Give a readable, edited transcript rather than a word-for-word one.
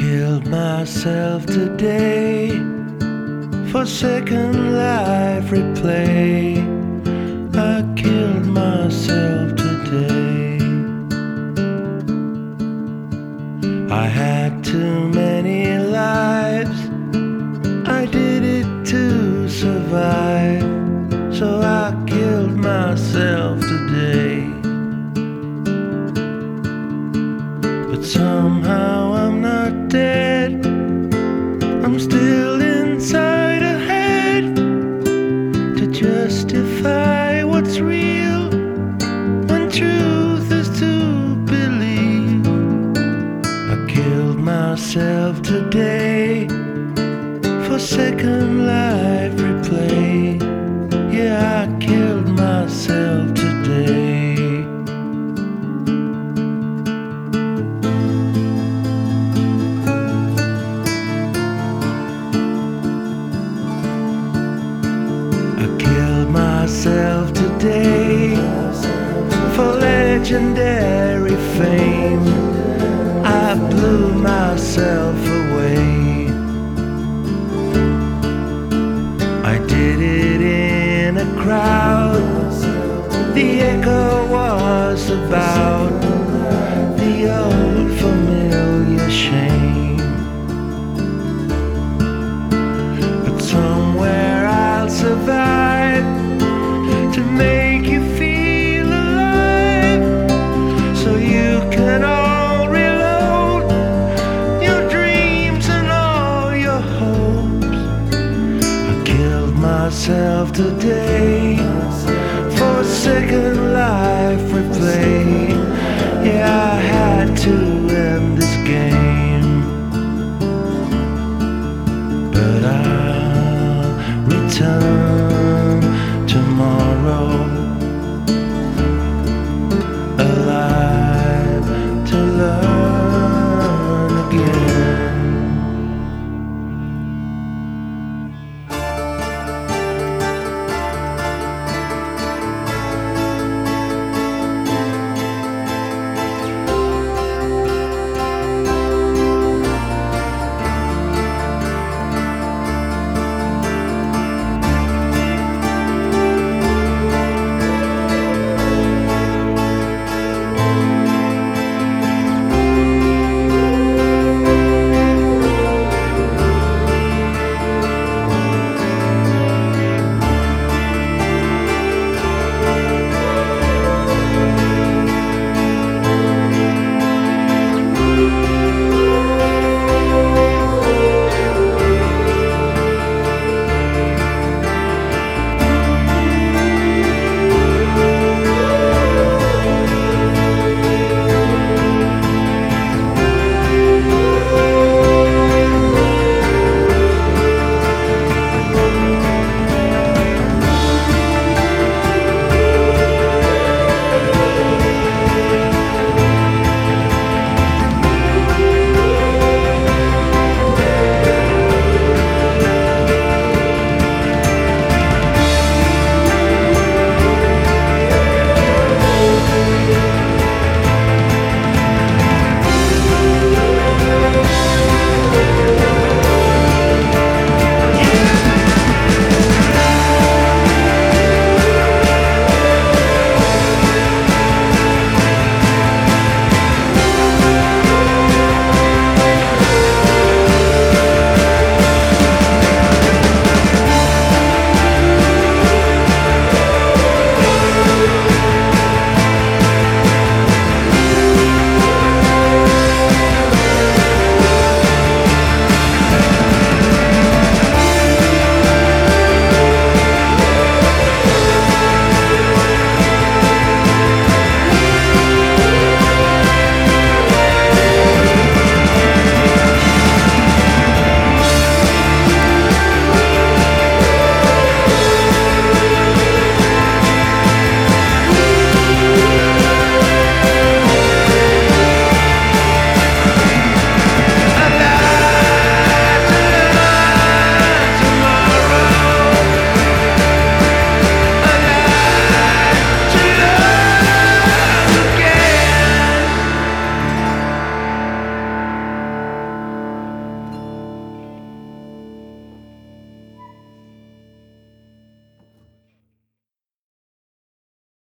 killed myself today for second life replay. I killed myself today. I had too many lives, I did it to survive, so I killed myself today. But somehow I'm not dead, I'm still inside a head to justify what's real when truth is to believe. I killed myself today for second life replay. Yeah, I killed myself today. Myself today for legendary fame. I blew myself away. I did it in a crowd. The echo was about the old familiar shame. But somewhere I'll survive to make you feel alive, so you can all reload your dreams and all your hopes. I killed myself today for a second life replay. Yeah, I had to end this game, but I'll return.